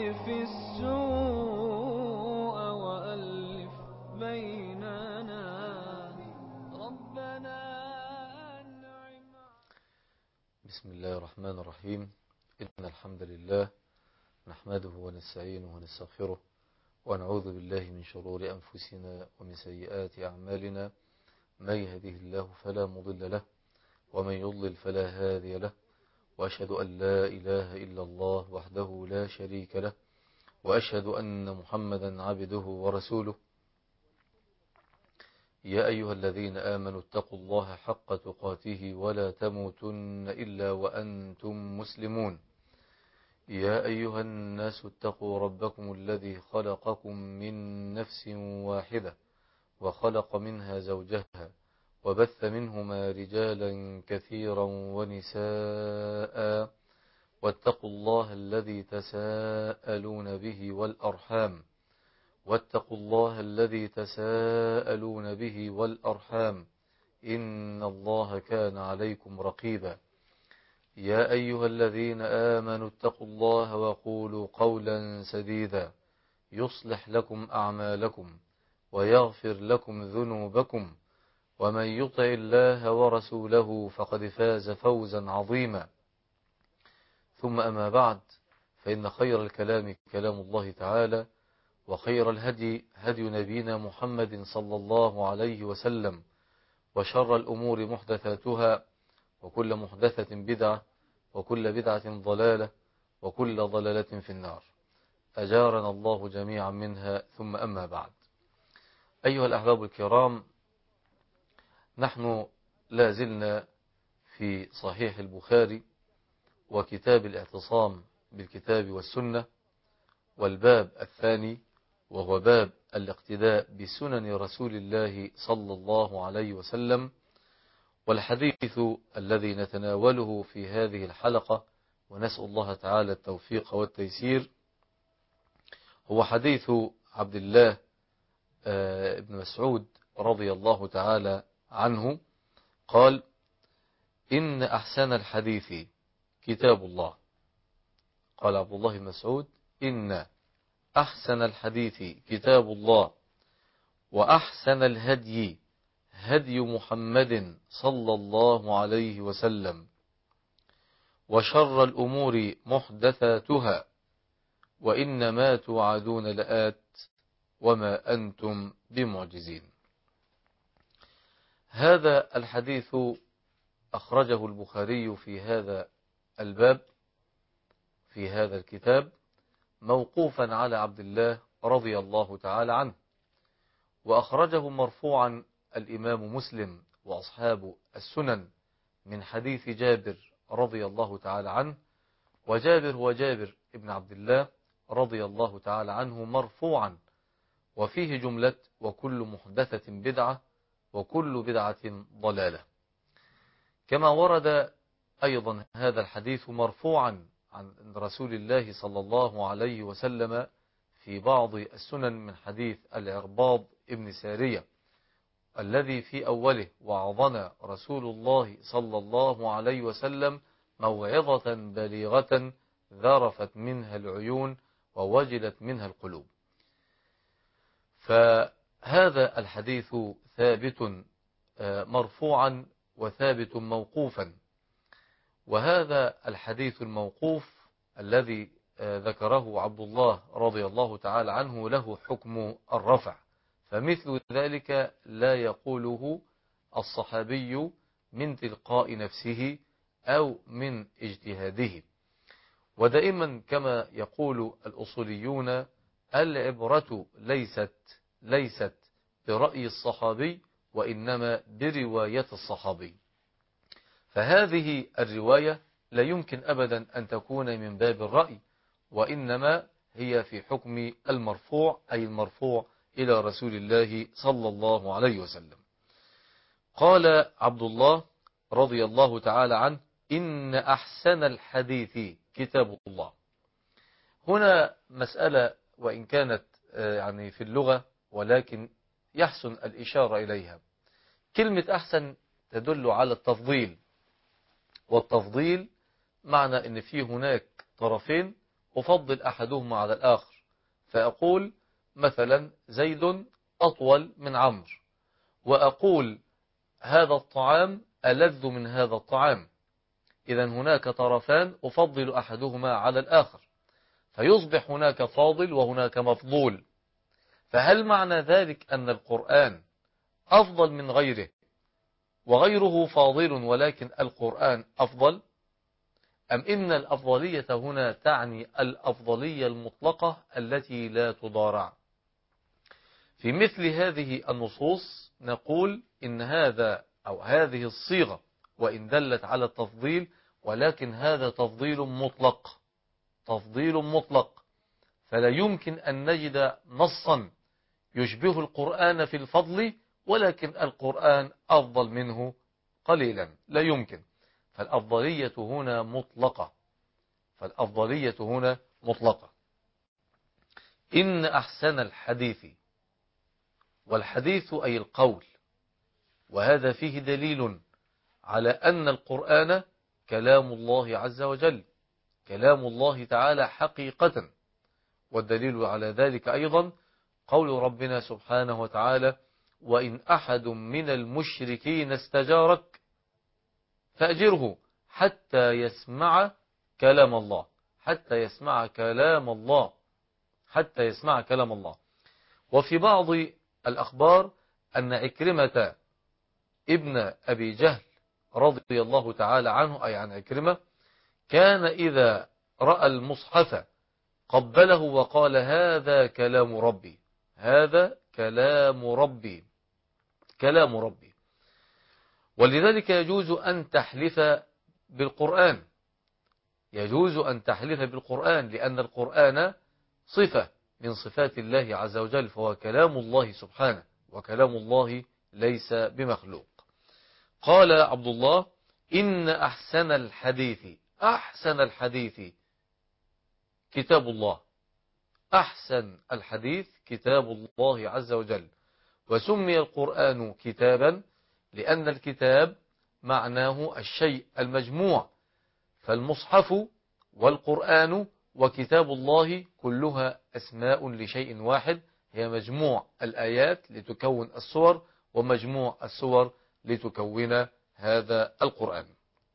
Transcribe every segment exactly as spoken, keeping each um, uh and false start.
واصرف السوء وألف بيننا ربنا أنعم. بسم الله الرحمن الرحيم. إن الحمد لله نحمده ونستعينه ونستغفره ونعوذ بالله من شرور أنفسنا ومن سيئات أعمالنا. من يهده الله فلا مضل له ومن يضلل فلا هادي له، وأشهد أن لا إله إلا الله وحده لا شريك له، وأشهد أن محمدا عبده ورسوله. يا أيها الذين آمنوا اتقوا الله حق تقاته ولا تموتن إلا وأنتم مسلمون. يا أيها الناس اتقوا ربكم الذي خلقكم من نفس واحدة وخلق منها زوجها وبث منهما رجالا كثيرا ونساء، واتقوا الله الذي تساءلون به والأرحام واتقوا الله الذي تساءلون به والأرحام إن الله كان عليكم رقيبا. يا أيها الذين آمنوا اتقوا الله وقولوا قولا سديدا يصلح لكم أعمالكم ويغفر لكم ذنوبكم، ومن يطع الله ورسوله فقد فاز فوزا عظيما. ثم أما بعد، فإن خير الكلام كلام الله تعالى، وخير الهدي هدي نبينا محمد صلى الله عليه وسلم، وشر الأمور محدثاتها، وكل محدثة بدعة، وكل بدعة ضلالة، وكل ضلالة في النار. أجارنا الله جميعا منها. ثم أما بعد، أيها الأحباب الكرام، نحن لا زلنا في صحيح البخاري وكتاب الاعتصام بالكتاب والسنة، والباب الثاني وهو باب الاقتداء بسنن رسول الله صلى الله عليه وسلم. والحديث الذي نتناوله في هذه الحلقة، ونسأل الله تعالى التوفيق والتيسير، هو حديث عبد الله ابن مسعود رضي الله تعالى عنه قال: إن أحسن الحديث كتاب الله. قال عبد الله بن مسعود: إن أحسن الحديث كتاب الله، وأحسن الهدي هدي محمد صلى الله عليه وسلم، وشر الأمور محدثاتها، وإنما توعدون لآت وما أنتم بمعجزين. هذا الحديث أخرجه البخاري في هذا الباب في هذا الكتاب موقوفا على عبد الله رضي الله تعالى عنه، وأخرجه مرفوعا الإمام مسلم وأصحاب السنن من حديث جابر رضي الله تعالى عنه. وجابر هو جابر ابن عبد الله رضي الله تعالى عنه مرفوعا، وفيه جملة: وكل محدثة بدعة وكل بدعة ضلالة. كما ورد أيضا هذا الحديث مرفوعا عن رسول الله صلى الله عليه وسلم في بعض السنن من حديث العرباض ابن سارية الذي في أوله: وعظنا رسول الله صلى الله عليه وسلم موعظة بليغة ذرفت منها العيون ووجلت منها القلوب. فهذا الحديث ثابت مرفوعا وثابت موقوفا. وهذا الحديث الموقوف الذي ذكره عبد الله رضي الله تعالى عنه له حكم الرفع، فمثل ذلك لا يقوله الصحابي من تلقاء نفسه أو من اجتهاده. ودائما كما يقول الأصوليون: العبرة ليست ليست برأي الصحابي، وإنما برواية الصحابي. فهذه الرواية لا يمكن أبدا أن تكون من باب الرأي، وإنما هي في حكم المرفوع، أي المرفوع إلى رسول الله صلى الله عليه وسلم. قال عبد الله رضي الله تعالى عنه: إن أحسن الحديث كتاب الله. هنا مسألة وإن كانت يعني في اللغة، ولكن يحسن الإشارة إليها. كلمة أحسن تدل على التفضيل، والتفضيل معنى أن في هناك طرفين أفضل أحدهما على الآخر، فأقول مثلا زيد أطول من عمرو، وأقول هذا الطعام ألذ من هذا الطعام. إذا هناك طرفان أفضل أحدهما على الآخر، فيصبح هناك فاضل وهناك مفضول. فهل معنى ذلك أن القرآن أفضل من غيره وغيره فاضل ولكن القرآن أفضل؟ أم إن الأفضلية هنا تعني الأفضلية المطلقة التي لا تضارع؟ في مثل هذه النصوص نقول إن هذا أو هذه الصيغة وإن دلت على التفضيل، ولكن هذا تفضيل مطلق، تفضيل مطلق، فلا يمكن أن نجد نصا يشبه القرآن في الفضل ولكن القرآن أفضل منه قليلا، لا يمكن. فالأفضلية هنا مطلقة، فالأفضلية هنا مطلقة. إن أحسن الحديث، والحديث أي القول، وهذا فيه دليل على أن القرآن كلام الله عز وجل، كلام الله تعالى حقيقة. والدليل على ذلك أيضا قول ربنا سبحانه وتعالى: وإن أحد من المشركين استجارك فأجره حتى يسمع كلام الله، حتى يسمع كلام الله، حتى يسمع كلام الله. وفي بعض الأخبار أن عكرمة ابن أبي جهل رضي الله تعالى عنه، أي عن عكرمة، كان إذا رأى المصحف قبله وقال: هذا كلام ربي، هذا كلام ربي، كلام ربي. ولذلك يجوز أن تحلف بالقرآن، يجوز أن تحلف بالقرآن، لأن القرآن صفة من صفات الله عز وجل، فهو كلام الله سبحانه، وكلام الله ليس بمخلوق. قال عبد الله: إن أحسن الحديث، أحسن الحديث كتاب الله، أحسن الحديث كتاب الله عز وجل. وسمي القرآن كتابا لأن الكتاب معناه الشيء المجموع، فالمصحف والقرآن وكتاب الله كلها أسماء لشيء واحد، هي مجموع الآيات لتكون السور، ومجموع السور لتكون هذا القرآن.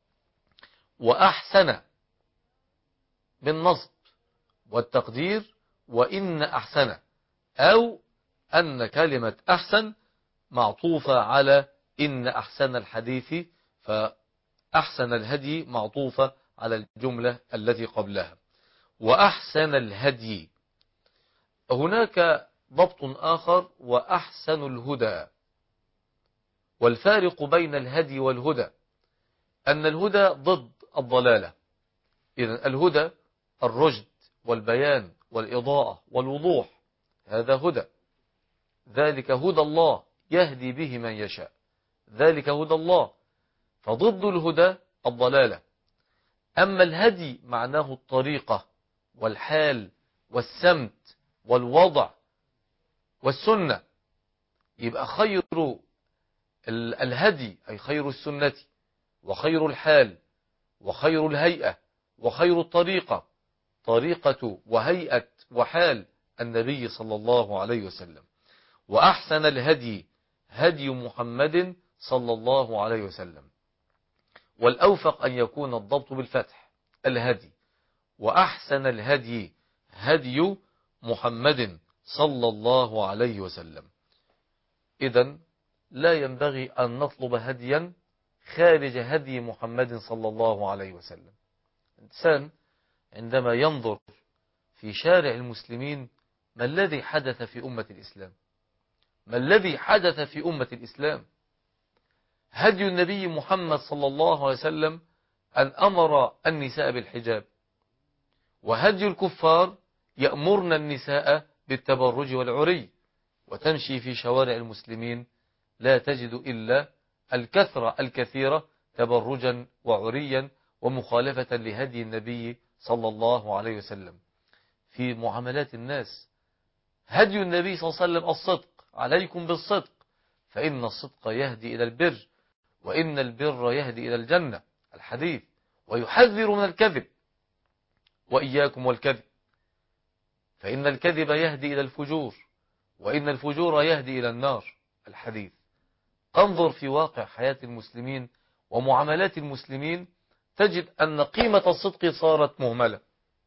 وأحسن بالنصب والتقدير، وإن أحسن، أو أن كلمة أحسن معطوفة على إن أحسن الحديث، فأحسن الهدي معطوفة على الجملة التي قبلها. وأحسن الهدي، هناك ضبط آخر: وأحسن الهدى. والفارق بين الهدي والهدى أن الهدى ضد الضلالة، إذن الهدى الرشد والبيان والإضاءة والوضوح، هذا هدى، ذلك هدى الله يهدي به من يشاء، ذلك هدى الله. فضد الهدى الضلالة. أما الهدي معناه الطريقة والحال والسمت والوضع والسنة، يبقى خير الهدي أي خير السنة وخير الحال وخير الهيئة وخير الطريقة، طريقة وهيئة وحال النبي صلى الله عليه وسلم. وأحسن الهدي هدي محمد صلى الله عليه وسلم. والأوفق أن يكون الضبط بالفتح، الهدي. وأحسن الهدي هدي محمد صلى الله عليه وسلم. إذن لا ينبغي أن نطلب هديا خارج هدي محمد صلى الله عليه وسلم. الإنسان عندما ينظر في شارع المسلمين، ما الذي حدث في أمة الإسلام؟ ما الذي حدث في أمة الإسلام؟ هدي النبي محمد صلى الله عليه وسلم أن أمر النساء بالحجاب، وهدي الكفار يأمرن النساء بالتبرج والعري، وتمشي في شوارع المسلمين لا تجد إلا الكثرة الكثيرة تبرجا وعريا ومخالفة لهدي النبي صلى الله عليه وسلم. في معاملات الناس هدي النبي صلى الله عليه وسلم الصدق، عليكم بالصدق فإن الصدق يهدي إلى البر، وإن البر يهدي إلى الجنة، الحديث. ويحذر من الكذب، وإياكم والكذب فإن الكذب يهدي إلى الفجور، وإن الفجور يهدي إلى النار. الحديث. انظر في واقع حياة المسلمين ومعاملات المسلمين، تجد أن قيمة الصدق صارت مهملة،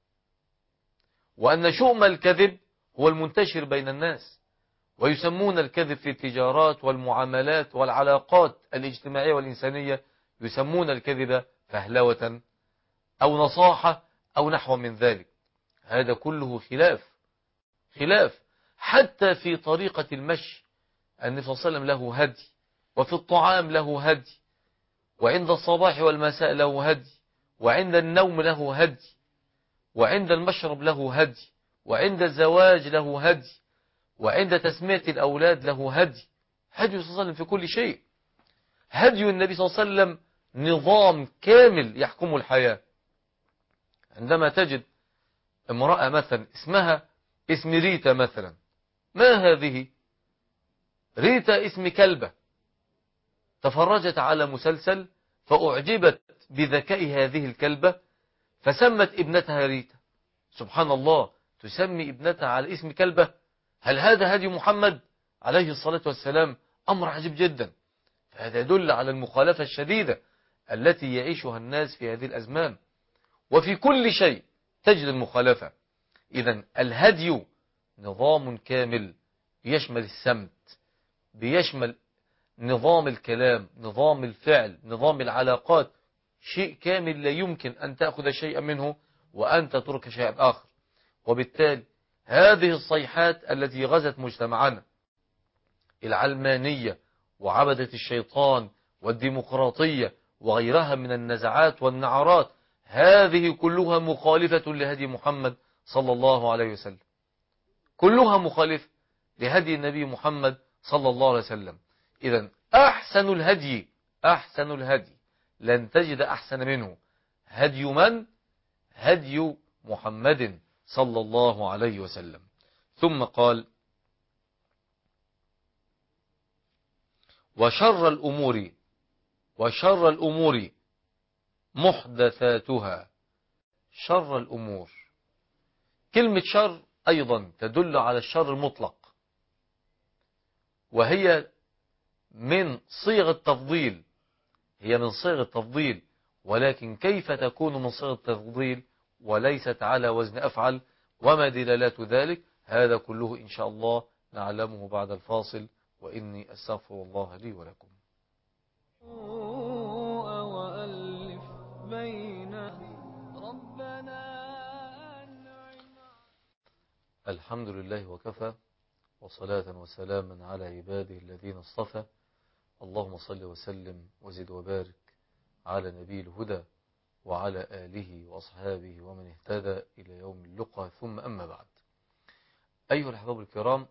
وأن شؤم الكذب هو المنتشر بين الناس، ويسمون الكذب في التجارات والمعاملات والعلاقات الاجتماعية والإنسانية، يسمون الكذب فهلوة أو نصاحة أو نحو من ذلك. هذا كله خلاف خلاف حتى في طريقة المشي. النبي صلى الله عليه وسلم له هدي، وفي الطعام له هدي، وعند الصباح والمساء له هدي، وعند النوم له هدي، وعند المشرب له هدي، وعند الزواج له هدي، وعند تسمية الأولاد له هدي. هدي صلى الله عليه وسلم في كل شيء. هدي النبي صلى الله عليه وسلم نظام كامل يحكم الحياة. عندما تجد امرأة مثلا اسمها اسم ريتا مثلا، ما هذه؟ ريتا اسم كلبة، تفرجت على مسلسل فأعجبت بذكاء هذه الكلبة فسمت ابنتها ريتا. سبحان الله، تسمي ابنتها على اسم كلبة؟ هل هذا هدي محمد عليه الصلاة والسلام؟ أمر عجيب جدا. فهذا يدل على المخالفة الشديدة التي يعيشها الناس في هذه الأزمان، وفي كل شيء تجد المخالفة. إذن الهدي نظام كامل بيشمل السمت، بيشمل نظام الكلام، نظام الفعل، نظام العلاقات، شيء كامل لا يمكن أن تأخذ شيئا منه وأن تترك شيئا آخر. وبالتالي هذه الصيحات التي غزت مجتمعنا، العلمانية وعبدة الشيطان والديمقراطية وغيرها من النزعات والنعرات، هذه كلها مخالفة لهدي محمد صلى الله عليه وسلم، كلها مخالفة لهدي النبي محمد صلى الله عليه وسلم. إذن أحسن الهدي أحسن الهدي لن تجد أحسن منه هدي من؟ هدي محمد صلى الله عليه وسلم. ثم قال: وشر الأمور وشر الأمور محدثاتها. شر الأمور، كلمة شر أيضا تدل على الشر المطلق، وهي من صيغ التفضيل، هي من صيغ التفضيل، ولكن كيف تكون من صيغ التفضيل وليست على وزن أفعل؟ وما دلالات ذلك؟ هذا كله إن شاء الله نعلمه بعد الفاصل، وإني أستغفر الله لي ولكم. وألف بين ربنا أنعم. الحمد لله وكفى، وصلاة وسلاما على عباده الذين اصطفى. اللهم صل وسلم وزد وبارك على نبي الهدى وعلى آله وأصحابه ومن اهتدى إلى يوم اللقاء. ثم أما بعد، أيها الأحباب الكرام،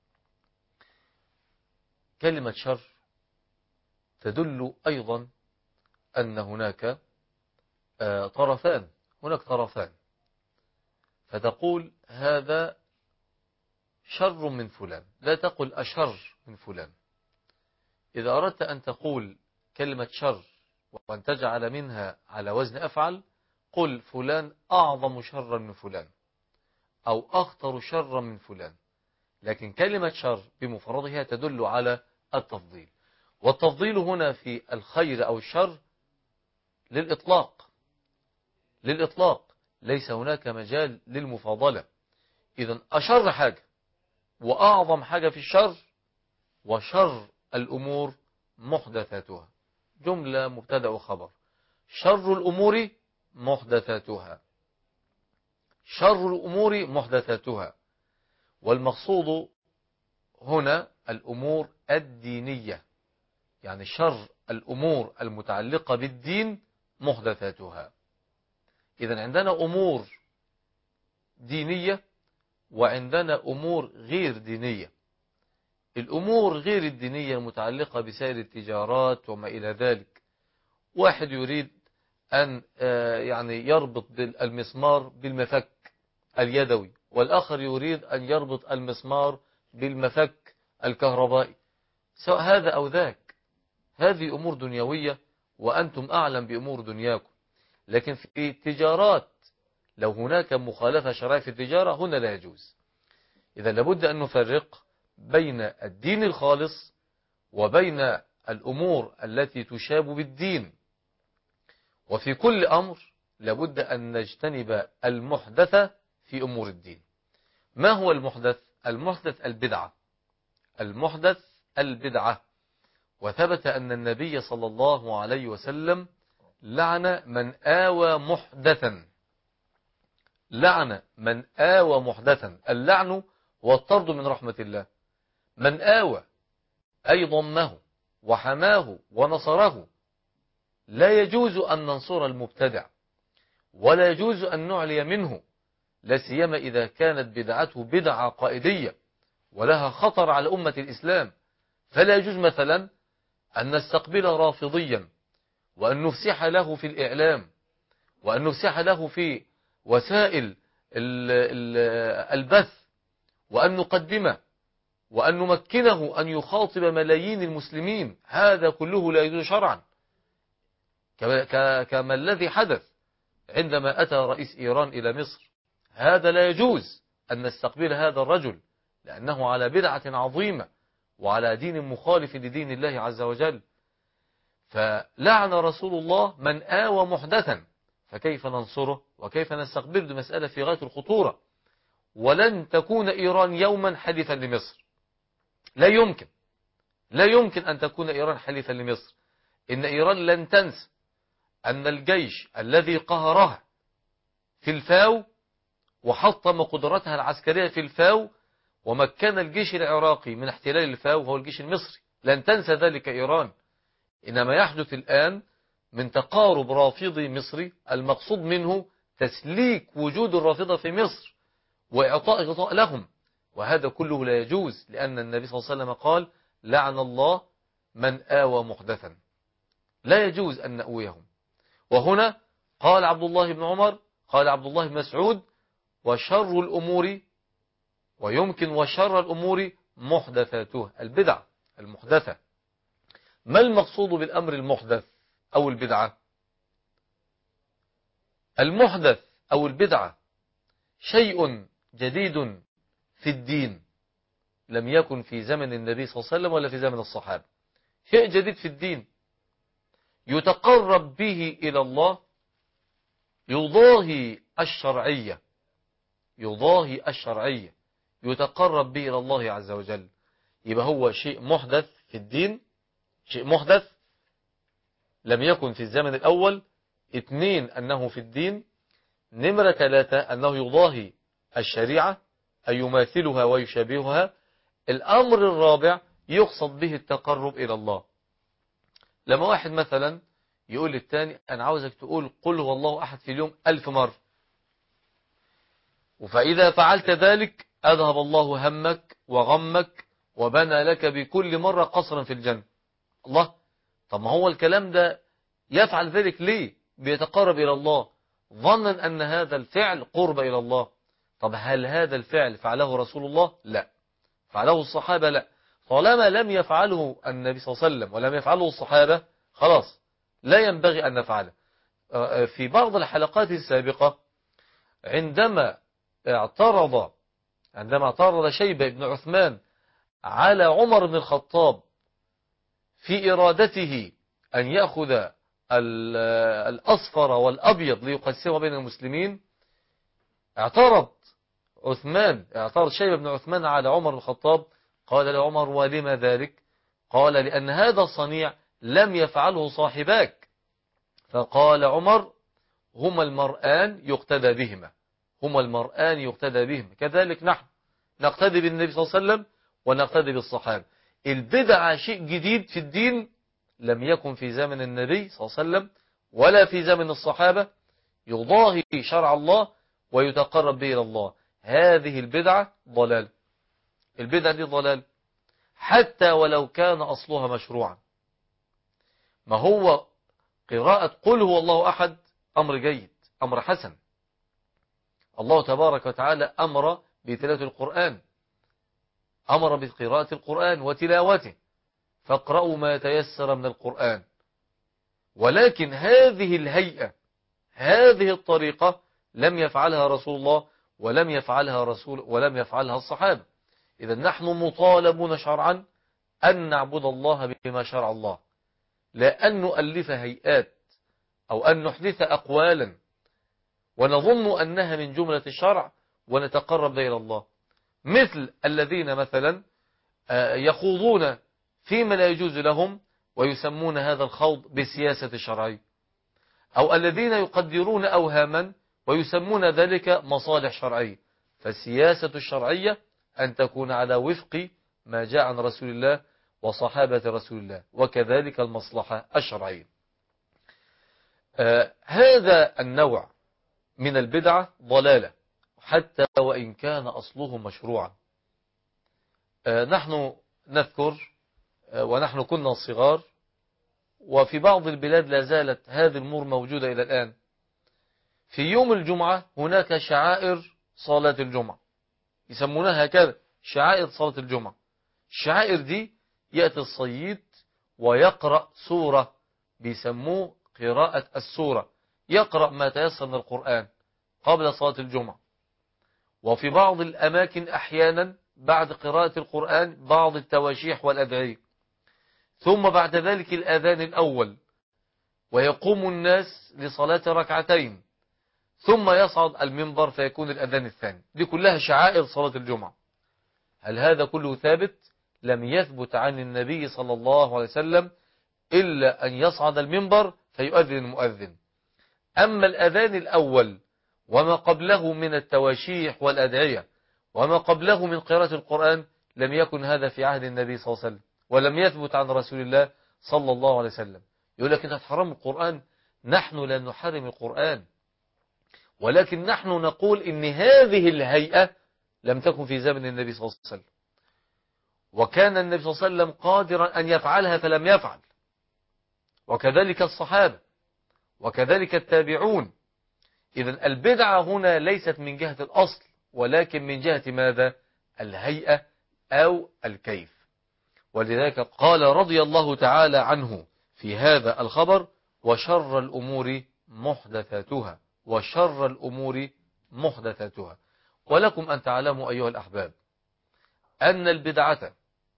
كلمة شر تدل أيضا أن هناك طرفان هناك طرفان فتقول هذا شر من فلان، لا تقل أشر من فلان. إذا أردت أن تقول كلمة شر وأن تجعل منها على وزن أفعل، قل فلان أعظم شرا من فلان، أو أخطر شرا من فلان. لكن كلمة شر بمفردها تدل على التفضيل، والتفضيل هنا في الخير أو الشر للإطلاق للإطلاق ليس هناك مجال للمفاضلة. إذن أشر حاجة وأعظم حاجة في الشر، وشر الأمور محدثاتها. جملة مبتدأ وخبر. شر الأمور محدثاتها، شر الأمور محدثاتها. والمقصود هنا الأمور الدينية، يعني شر الأمور المتعلقة بالدين محدثاتها. إذن عندنا أمور دينية وعندنا أمور غير دينية. الأمور غير الدينية المتعلقة بسائر التجارات وما إلى ذلك، واحد يريد أن يعني يربط المسمار بالمفك اليدوي، والآخر يريد أن يربط المسمار بالمفك الكهربائي، سواء هذا أو ذاك. هذه أمور دنيوية وأنتم أعلم بأمور دنياكم. لكن في التجارات لو هناك مخالفة شرعية في التجارة هنا لا يجوز. إذا لابد أن نفرق بين الدين الخالص وبين الأمور التي تشاب بالدين. وفي كل أمر لابد أن نجتنب المحدث في أمور الدين. ما هو المحدث؟ المحدث البدعة. المحدث البدعة. وثبت أن النبي صلى الله عليه وسلم لعن من آوى محدثا. لعن من آوى محدثا. اللعن والطرد من رحمة الله. من آوى أي ضمه وحماه ونصره. لا يجوز أن ننصر المبتدع ولا يجوز أن نعلي منه، لا سيما إذا كانت بدعته بدعة قائدية ولها خطر على أمة الإسلام. فلا يجوز مثلا أن نستقبل رافضيا وأن نفسح له في الإعلام وأن نفسح له في وسائل البث وأن نقدمه وأن نمكنه أن يخاطب ملايين المسلمين. هذا كله لا يجوز شرعا، كما الذي حدث عندما أتى رئيس إيران إلى مصر. هذا لا يجوز أن نستقبل هذا الرجل لأنه على بدعة عظيمة وعلى دين مخالف لدين الله عز وجل. فلعن رسول الله من آوى محدثا، فكيف ننصره وكيف نستقبله؟ دي مسألة في غاية الخطورة. ولن تكون إيران يوما حليفا لمصر، لا يمكن لا يمكن أن تكون إيران حليفا لمصر. إن إيران لن تنسى أن الجيش الذي قهرها في الفاو وحطم قدرتها العسكرية في الفاو ومكن الجيش العراقي من احتلال الفاو هو الجيش المصري. لن تنسى ذلك إيران. إنما يحدث الآن من تقارب رافضي مصري المقصود منه تسليك وجود الرافضة في مصر وإعطاء غطاء لهم، وهذا كله لا يجوز، لأن النبي صلى الله عليه وسلم قال لعن الله من آوى محدثا. لا يجوز أن نأويهم. وهنا قال عبد الله بن عمر، قال عبد الله بن مسعود: وشر الأمور، ويمكن وشر الأمور محدثاتها، البدع المحدثة. ما المقصود بالأمر المحدث أو البدعة؟ المحدث أو البدعة شيء جديد في الدين لم يكن في زمن النبي صلى الله عليه وسلم ولا في زمن الصحابة. شيء جديد في الدين يتقرب به إلى الله، يضاهي الشرعية يضاهي الشرعية يتقرب به إلى الله عز وجل. يبقى هو شيء محدث في الدين، شيء محدث لم يكن في الزمن الأول. اثنين، أنه في الدين. نمرة ثلاثة، أنه يضاهي الشريعة أي يماثلها ويشابهها. الأمر الرابع يقصد به التقرب إلى الله. لما واحد مثلا يقول للتاني: أنا عاوزك تقول قل هو الله أحد في اليوم ألف مرة، فإذا فعلت ذلك أذهب الله همك وغمك وبنى لك بكل مرة قصرا في الجنة. الله، طب ما هو الكلام ده يفعل ذلك ليه؟ بيتقرب إلى الله ظنا أن هذا الفعل قرب إلى الله. طب هل هذا الفعل فعله رسول الله؟ لا. فعله الصحابة؟ لا. طالما لم يفعله النبي صلى الله عليه وسلم ولم يفعله الصحابة، خلاص لا ينبغي أن نفعله. في بعض الحلقات السابقة عندما اعترض عندما اعترض شيبة بن عثمان على عمر بن الخطاب في إرادته أن يأخذ الأصفر والأبيض ليقسمه بين المسلمين، اعترض عثمان اعترض شيبة بن عثمان على عمر بن الخطاب. قال لعمر: ولما ذلك؟ قال: لأن هذا الصنيع لم يفعله صاحباك. فقال عمر: هما المرآن يقتدى بهما هما المرآن يقتدى بهما كذلك نحن نقتدي بالنبي صلى الله عليه وسلم ونقتدي بالصحابة. البدعة شيء جديد في الدين لم يكن في زمن النبي صلى الله عليه وسلم ولا في زمن الصحابة، يضاهي شرع الله ويتقرب به إلى الله. هذه البدعة ضلال. البدعة دي ضلال حتى ولو كان أصلها مشروعا. ما هو قراءة قل هو الله أحد أمر جيد، أمر حسن. الله تبارك وتعالى أمر بتلاوة القرآن، أمر بقراءة القرآن وتلاوته، فاقرأوا ما يتيسر من القرآن. ولكن هذه الهيئة، هذه الطريقة لم يفعلها رسول الله ولم يفعلها رسول ولم يفعلها الصحابة. إذا نحن مطالبون شرعا أن نعبد الله بما شرع الله، لا أن نؤلف هيئات أو أن نحدث أقوالا ونظن أنها من جملة الشرع ونتقرب إلى الله، مثل الذين مثلا يخوضون فيما لا يجوز لهم ويسمون هذا الخوض بالسياسة الشرعية، أو الذين يقدرون أوهاما ويسمون ذلك مصالح شرعية. فالسياسة الشرعية أن تكون على وفق ما جاء عن رسول الله وصحابة رسول الله، وكذلك المصلحة الشرعية. آه هذا النوع من البدعة ضلالة حتى وإن كان أصله مشروعا. آه نحن نذكر آه ونحن كنا صغار، وفي بعض البلاد لا زالت هذه الأمور موجودة إلى الآن. في يوم الجمعة هناك شعائر صلاة الجمعة، يسمونها هكذا، شعائر صلاة الجمعة. الشعائر دي يأتي الصيد ويقرأ سورة، بيسموه قراءة السورة، يقرأ ما تيسر من القرآن قبل صلاة الجمعة. وفي بعض الأماكن أحيانا بعد قراءة القرآن بعض التواشيح والأدعية، ثم بعد ذلك الأذان الأول، ويقوم الناس لصلاة ركعتين، ثم يصعد المنبر فيكون الأذان الثاني. دي كلها شعائر صلاة الجمعة. هل هذا كله ثابت؟ لم يثبت عن النبي صلى الله عليه وسلم إلا أن يصعد المنبر فيؤذن المؤذن. أما الأذان الأول وما قبله من التواشيح والأدعية وما قبله من قراءة القرآن لم يكن هذا في عهد النبي صلى الله عليه وسلم، ولم يثبت عن رسول الله صلى الله عليه وسلم. يقول لك أنت تحرم القرآن. نحن لا نحرم القرآن، ولكن نحن نقول إن هذه الهيئة لم تكن في زمن النبي صلى الله عليه وسلم، وكان النبي صلى الله عليه وسلم قادرا أن يفعلها فلم يفعل، وكذلك الصحابة وكذلك التابعون. إذن البدعة هنا ليست من جهة الأصل، ولكن من جهة ماذا؟ الهيئة أو الكيف. ولذلك قال رضي الله تعالى عنه في هذا الخبر: وشر الأمور محدثاتها، وشر الأمور محدثاتها. ولكم أن تعلموا أيها الأحباب أن البدعة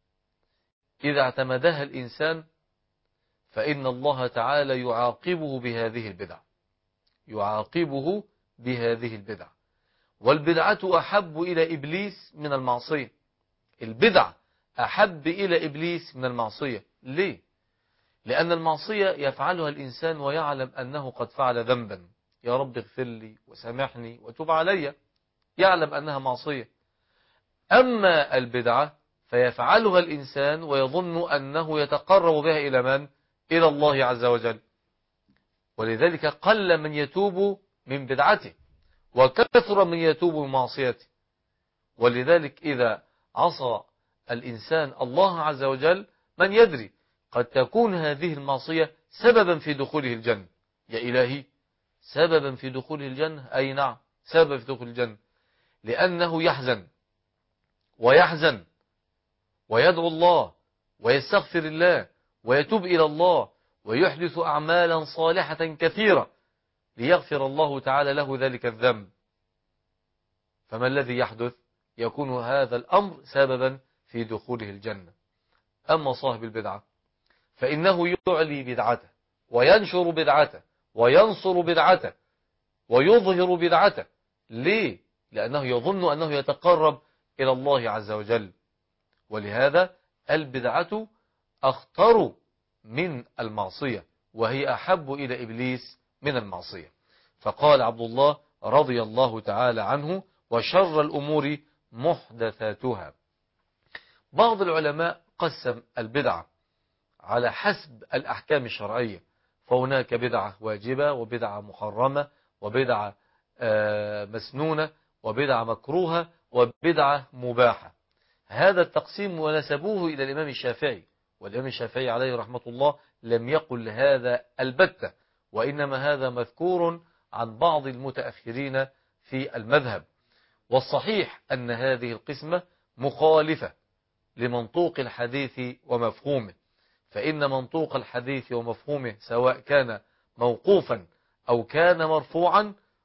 إذا اعتمدها الإنسان فإن الله تعالى يعاقبه بهذه البدع، يعاقبه بهذه البدع. والبدعة أحب إلى إبليس من المعصية. البدع أحب إلى إبليس من المعصية. ليه؟ لأن المعصية يفعلها الإنسان ويعلم أنه قد فعل ذنبا، يا رب اغفر لي وسامحني وتوب علي، يعلم أنها معصية. أما البدعة فيفعلها الإنسان ويظن أنه يتقرب بها إلى من؟ إلى الله عز وجل. ولذلك قل من يتوب من بدعته وكثر من يتوب من معصيته. ولذلك إذا عصى الإنسان الله عز وجل من يدري قد تكون هذه المعصية سببا في دخوله الجنة. يا إلهي، سببا في دخوله الجنة؟ أي نعم، سببا في دخول الجنة، لأنه يحزن ويحزن ويدعو الله ويستغفر الله ويتوب إلى الله ويحدث أعمالا صالحة كثيرة ليغفر الله تعالى له ذلك الذنب. فما الذي يحدث؟ يكون هذا الأمر سببا في دخوله الجنة. أما صاحب البدعة فإنه يعلي بدعته وينشر بدعته وينصر بدعته ويظهر بدعته. ليه؟ لأنه يظن أنه يتقرب إلى الله عز وجل. ولهذا البدعة أخطر من المعصية، وهي أحب إلى إبليس من المعصية. فقال عبد الله رضي الله تعالى عنه: وشر الأمور محدثاتها. بعض العلماء قسم البدعة على حسب الأحكام الشرعية، فهناك بدعة واجبة وبدعة محرمة وبدعة مسنونة وبدعة مكروهة وبدعة مباحة. هذا التقسيم ونسبوه إلى الإمام الشافعي، والإمام الشافعي عليه رحمة الله لم يقل هذا البتة، وإنما هذا مذكور عن بعض المتأخرين في المذهب. والصحيح أن هذه القسمة مخالفة لمنطوق الحديث ومفهومه، فإن منطوق الحديث ومفهومه سواء كان موقوفا أو كان مرفوعا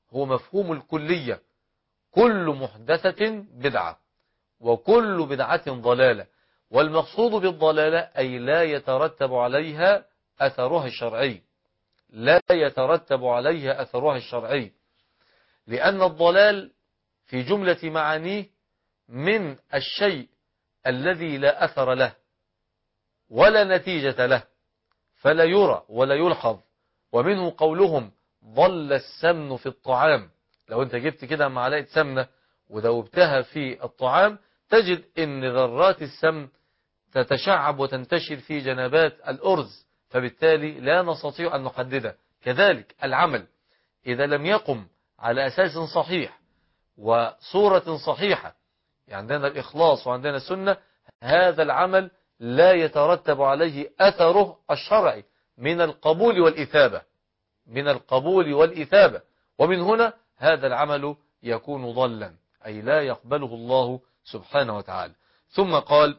هو مفهوم الكلية، كل محدثة بدعة وكل بدعة ضلالة، والمقصود بالضلالة أي لا يترتب عليها أثرها الشرعي، لا يترتب عليها أثرها الشرعي، لأن الضلال في جملة معانيه من الشيء الذي لا أثر له ولا نتيجة له، فلا يرى ولا يلحظ. ومنه قولهم ضل السمن في الطعام. لو انت جبت كده معلقة سمنة ودوبتها في الطعام تجد ان ذرات السمن تتشعب وتنتشر في جنبات الأرز، فبالتالي لا نستطيع أن نحدده. كذلك العمل إذا لم يقم على أساس صحيح وصورة صحيحة، يعني عندنا الإخلاص وعندنا السنة، هذا العمل لا يترتب عليه أثره الشرعي من القبول والإثابة، من القبول والإثابة، ومن هنا هذا العمل يكون ضلا، أي لا يقبله الله سبحانه وتعالى. ثم قال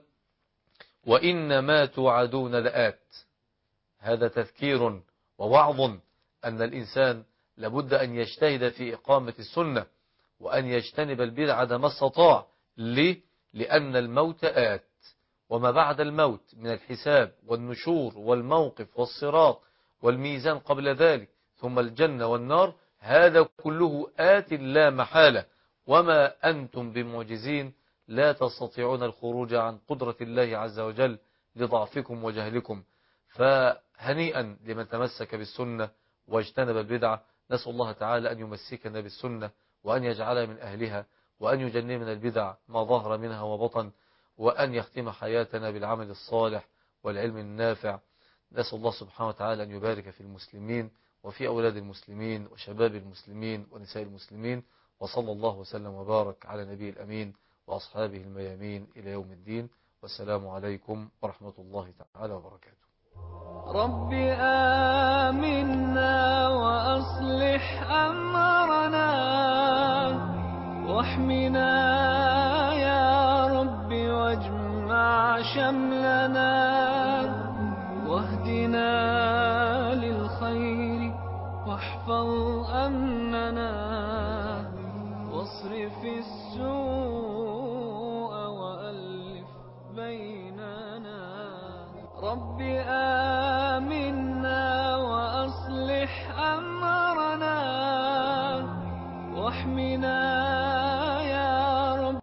وإنما توعدون لآت. هذا تذكير ووعظ أن الإنسان لابد أن يجتهد في إقامة السنة وأن يجتنب البدعة ما استطاع. ليه؟ لأن الموت آت، وما بعد الموت من الحساب والنشور والموقف والصراط والميزان قبل ذلك ثم الجنة والنار، هذا كله آت لا محالة، وما أنتم بمعجزين، لا تستطيعون الخروج عن قدرة الله عز وجل لضعفكم وجهلكم. فهنيئا لمن تمسك بالسنة واجتنب البدعة. نسأل الله تعالى أن يمسكنا بالسنة وأن يجعلنا من أهلها وأن يجنبنا البدع ما ظهر منها وبطن، وأن يختم حياتنا بالعمل الصالح والعلم النافع. نسأل الله سبحانه وتعالى أن يبارك في المسلمين وفي أولاد المسلمين وشباب المسلمين ونساء المسلمين، وصلى الله وسلم وبارك على نبي الأمين وأصحابه الميامين إلى يوم الدين، والسلام عليكم ورحمة الله تعالى وبركاته. رب آمنا وأصلح أمرنا واحمنا يا رب واجمع شملنا واهدنا للخير واحفظ أمننا واصرف السوء وألف بيننا. رب آمنا وأصلح أمرنا واحمنا